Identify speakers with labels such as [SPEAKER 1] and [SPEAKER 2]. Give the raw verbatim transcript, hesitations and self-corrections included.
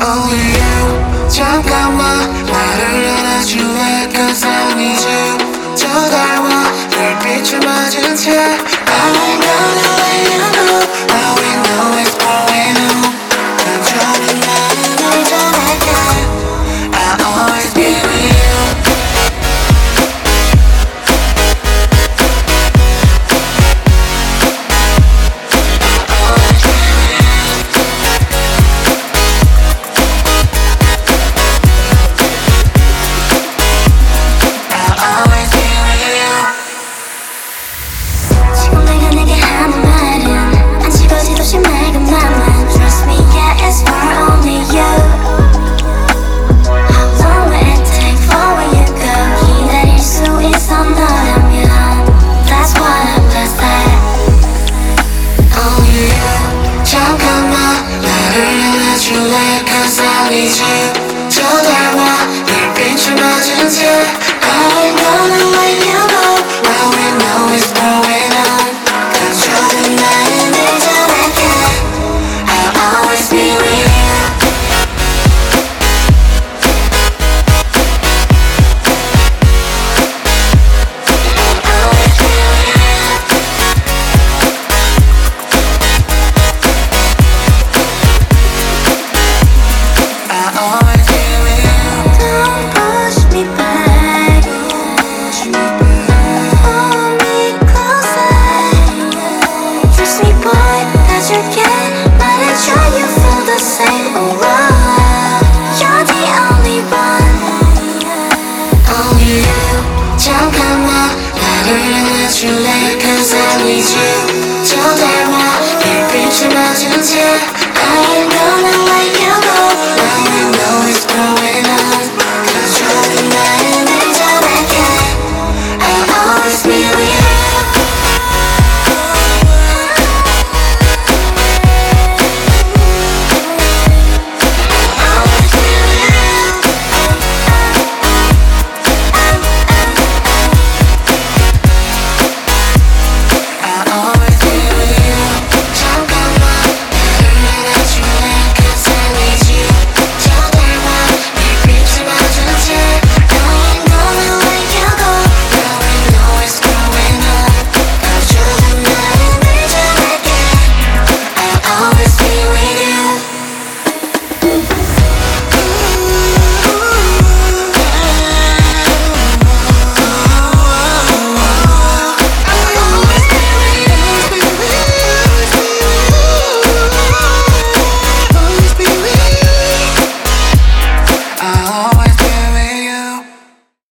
[SPEAKER 1] Only you 잠깐만 나를 안아줄래 Cause I need you 저 닮아 별빛을 맞은 채 I ain't gonna let you go All we know is growing on 천천히 나는 널 전할게 I'll always be with you Cause I need you 저 닮아 별빛을 맞은 채 I ain't gonna let you go All we know is growing on 감춰둔 나의 늘 전할게 I'll always be with you I'll always be with you I'll always be with you Don't push me back Pull me closer Kiss me boy 가줄게 말해줘 you feel the same oh, oh. You're the only one Only you 잠깐만 나를 안아줄래 Cause I need you 저 닮아 별빛을 맞은 채 I ain't gonna let you go All we know is growing on 감춰둔 나의 늘 전할게 I'll always be with you I'll always be with you I'll always be with you 잠깐만 나를 안아줄래 Cause I need you 저 닮아 별빛을 맞은 채 I ain't gonna let you go All we know is growing on 감춰둔 나의 늘 전할게 I'll always be with you I'll always